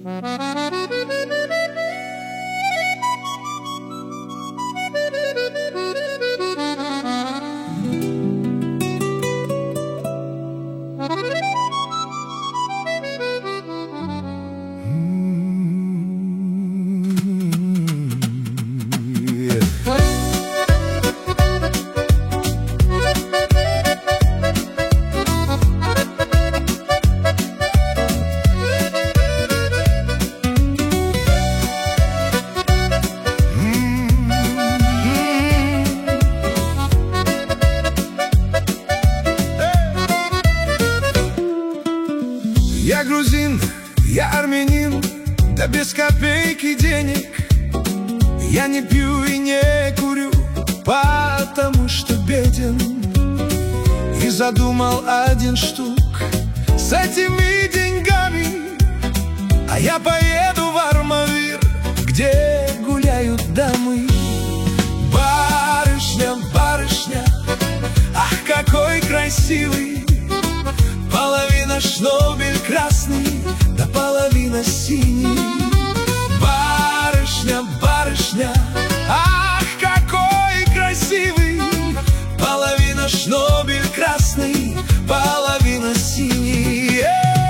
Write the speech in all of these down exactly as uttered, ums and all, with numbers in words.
Я грузин, я армянин, да без копейки денег. Я не пью и не курю, потому что беден. И задумал один штук с этими деньгами, а я поеду в Армавир, где гуляют дамы. Барышня, барышня, ах, какой красивый! Половина шнобель красный, да половина синий. Барышня, барышня, ах, какой красивый! Половина шнобель красный, половина синий.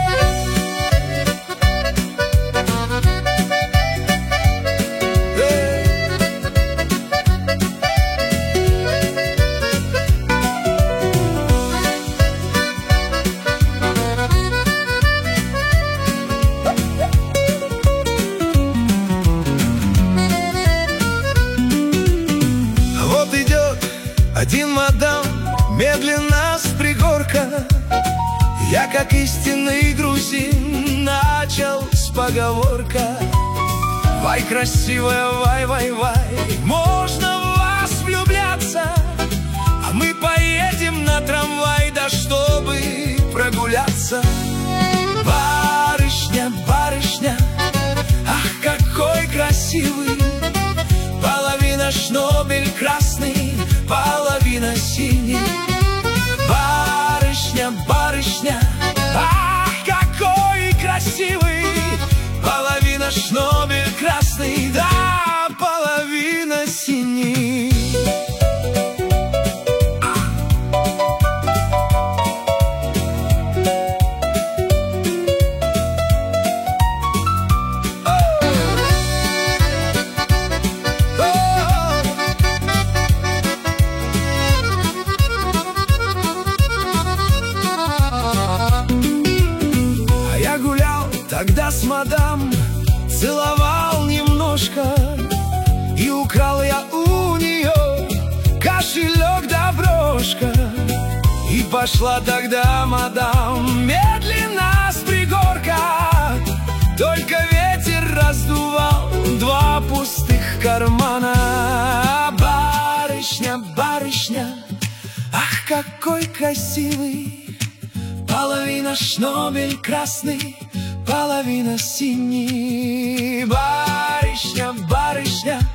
Один мадам, медленно с пригорка. Я, как истинный грузин, начал с поговорка: вай, красивая, вай, вай, вай, можно в вас влюбляться, а мы поедем на трамвай, да чтобы прогуляться. Барышня, барышня, ах, какой красивый! Половина шнобель красный, половина синий. Барышня, барышня, ах, какой красивый! Половина шнобель красный, да половина синий. Тогда с мадам целовал немножко, и украл я у нее кошелек да брошка. И пошла тогда мадам медленно с пригорка, только ветер раздувал два пустых кармана. Барышня, барышня, ах, какой красивый! Половина шнобель красный, половина синий. Барышня, барышня,